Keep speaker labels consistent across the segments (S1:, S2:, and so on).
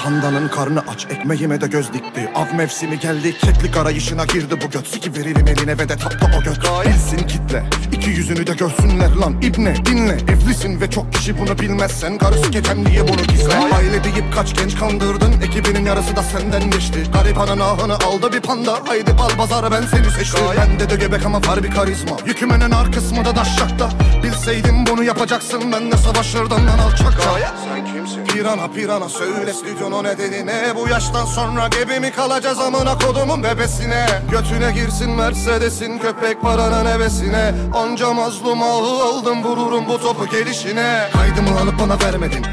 S1: Pandanın karnı aç, ekmeğime de göz dikti. Av mevsimi geldi, keklik arayışına girdi bu göt. Siki verelim eline ve de tatlı o göt. Bilsin kitle, iki yüzünü de görsünler lan. İbne dinle, evlisin ve çok kişi bunu bilmezsen karısı geçen diye bunu gizle. Aile deyip kaç genç kandırdın, ekibinin yarısı da senden geçti. Garibanın ahını aldı bir panda, haydi bal pazara ben seni seçtim. Bende de göbek ama var bir karizma, yükümünün ar kısmı da daşşakta. Bilseydim bunu yapacaksın, ben de savaşırdım lan alçakça. Sen kimsin? Pirana söyle stüdyonun nedeni ne? Bu yaştan sonra gebe mi kalacağız amına kodumun bebesine? Götüne girsin Mercedes'in köpek paranın hevesine. Onca mazlum aldım vururum bu topu gelişine. Kaydımı alıp bana vermedin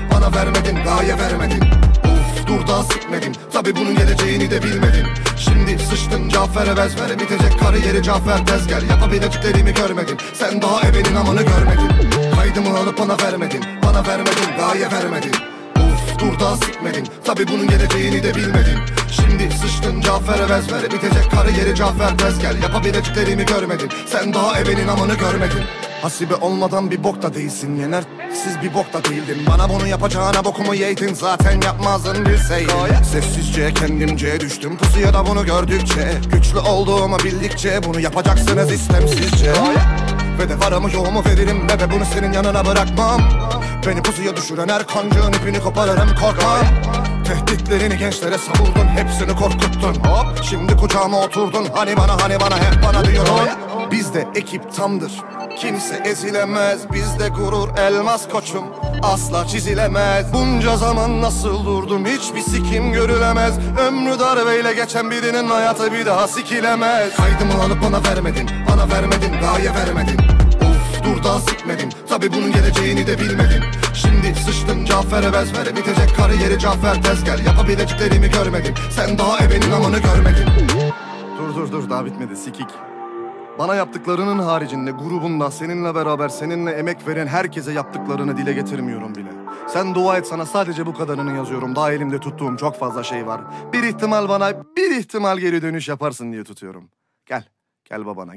S1: gaye vermedin. Dur daha sıkmedim, tabi bunun geleceğini de bilmedim. Şimdi sıçtın Cafer'e bezmere, bitecek kariyeri Cafer tez gel. Yapabileceklerimi görmedin, sen daha ebenin amını görmedin. Kaydımı alıp bana vermedin gaye vermedin. Dur daha sıkmedim, tabi bunun geleceğini de bilmedim. Şimdi sıçtın Cafer'e bezmere, bitecek kariyeri Cafer tez gel. Yapabileceklerimi görmedin, sen daha ebenin amını görmedin. Hasibe olmadan bir bok da değilsin, yener siz bir bok da değildin. Bana bunu yapacağına bokumu yeydin, zaten yapmazdın bilseydin. Sessizce kendimce düştüm pusuya da bunu gördükçe. Güçlü olduğumu bildikçe bunu yapacaksınız istemsizce. Ve de varımı yoğumu veririm bebe, bunu senin yanına bırakmam. Beni pusuya düşüren her kancığın ipini koparırım, korkma. Tehditlerini gençlere savurdun, hepsini korkuttun. Hop şimdi kucağıma oturdun, hani bana hep bana diyorsun. Bizde ekip tamdır, kimse ezilemez. Bizde gurur elmas koçum, asla çizilemez. Bunca zaman nasıl durdum, hiçbir sikim görülemez. Ömrü darbeyle geçen birinin hayatı bir daha sikilemez. Kaydımı alıp bana vermedin gaye vermedin. Dur daha sıkmedim, tabi bunun geleceğini de bilmedim. Şimdi sıçtın Cafer'e bezmere, bitecek kariyeri Cafer tez gel. Yapabileceklerimi görmedin, sen daha ebenin amını görmedin. Dur daha bitmedi sikik. Bana yaptıklarının haricinde grubunda seninle beraber seninle emek veren herkese yaptıklarını dile getirmiyorum bile. Sen dua et, sana sadece bu kadarını yazıyorum. Daha elimde tuttuğum çok fazla şey var. Bir ihtimal bana bir ihtimal geri dönüş yaparsın diye tutuyorum. Gel babana.